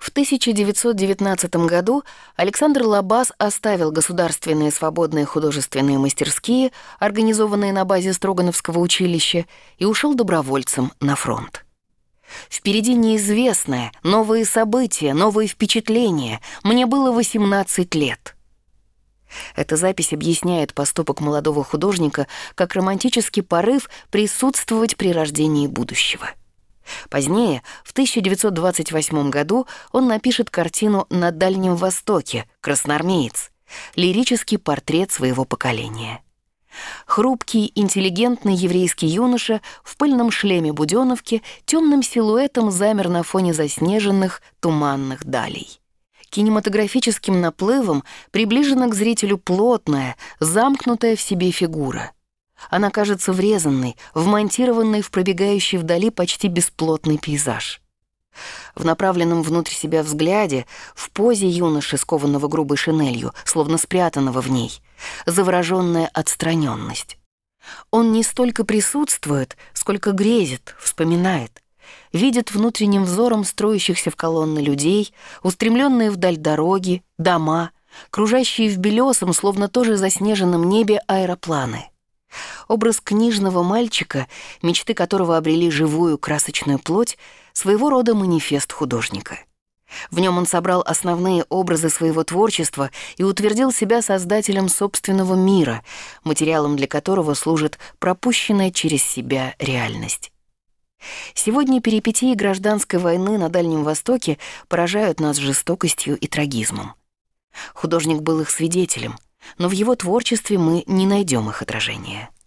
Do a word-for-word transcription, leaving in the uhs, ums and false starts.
В тысяча девятьсот девятнадцатом году Александр Лабаз оставил государственные свободные художественные мастерские, организованные на базе Строгановского училища, и ушел добровольцем на фронт. Впереди неизвестное, новые события, новые впечатления. Мне было восемнадцать лет. Эта запись объясняет поступок молодого художника как романтический порыв присутствовать при рождении будущего. Позднее, в тысяча девятьсот двадцать восьмом году, он напишет картину «На Дальнем Востоке. Красноармеец» — лирический портрет своего поколения. Хрупкий, интеллигентный еврейский юноша в пыльном шлеме буденовки темным силуэтом замер на фоне заснеженных, туманных далей. Кинематографическим наплывом приближена к зрителю плотная, замкнутая в себе фигура. Она кажется врезанной, вмонтированной в пробегающий вдали почти бесплотный пейзаж. В направленном внутрь себя взгляде, в позе юноши, скованного грубой шинелью, словно спрятанного в ней, завороженная отстраненность. Он не столько присутствует, сколько грезит, вспоминает, видит внутренним взором строящихся в колонны людей, устремленные вдаль дороги, дома, кружащие в белесом, словно тоже заснеженном небе аэропланы. Образ книжного мальчика, мечты которого обрели живую красочную плоть, своего рода манифест художника. В нем он собрал основные образы своего творчества и утвердил себя создателем собственного мира, материалом для которого служит пропущенная через себя реальность. Сегодня перипетии гражданской войны на Дальнем Востоке поражают нас жестокостью и трагизмом. Художник был их свидетелем, но в его творчестве мы не найдем их отражения.